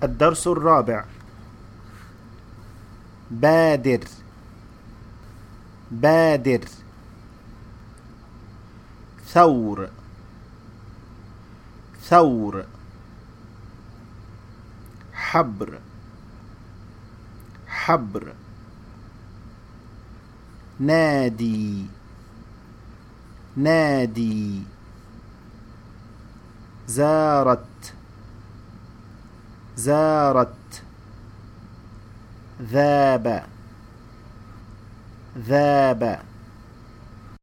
الدرس الرابع. بادر بادر. ثور ثور. حبر حبر. نادي نادي. زارت زارت. ذاب ذاب.